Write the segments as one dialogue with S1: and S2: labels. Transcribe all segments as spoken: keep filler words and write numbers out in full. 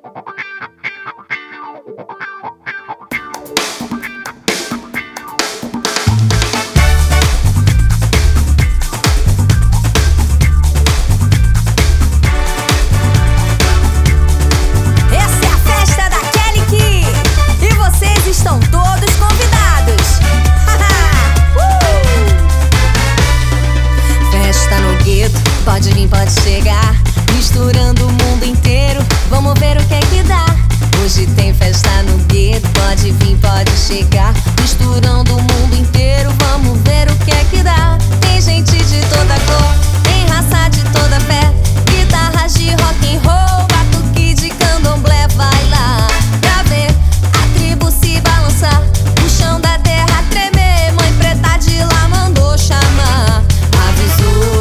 S1: Pode vir, pode chegar, misturando o mundo inteiro. Vamos ver o que é que dá. Hoje tem festa no gueto. Pode vir, pode chegar, misturando o mundo inteiro. Vamos ver o que é que dá. Tem gente de toda cor, tem raça de toda fé, guitarras de rock and roll, batuque de candomblé. Vai lá pra ver a tribo se balançar, o chão da terra tremer. Mãe preta de lá mandou chamar, avisou.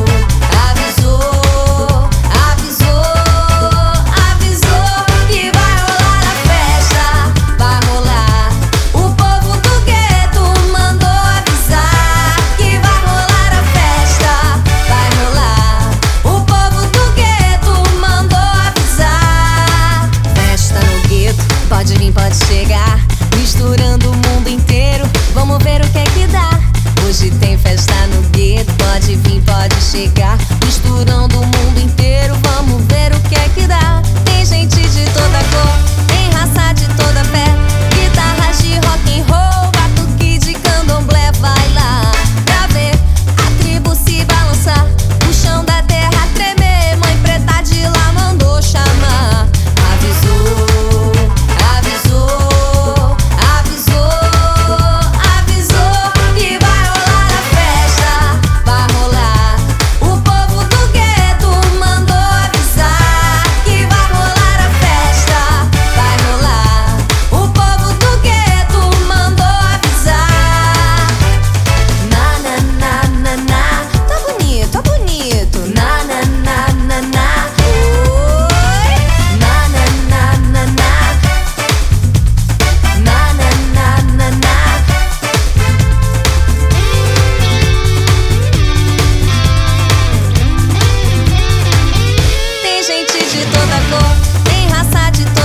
S1: Pode vir, pode chegar, misturando o mundo inteiro. Vamos ver o que é que dá. Hoje tem festa no gueto. Pode vir, pode chegar, misturando o mundo inteiro. Vamos ver o que é que dá. Tem gente de toda cor, tem raça de toda fé, guitarras de rock and roll, batuque de candomblé. Vai lá pra ver a tribo se balançar, o chão da terra tremer. Mãe preta de lá mandou chamar, avisou. De toda cor, tem raça de toda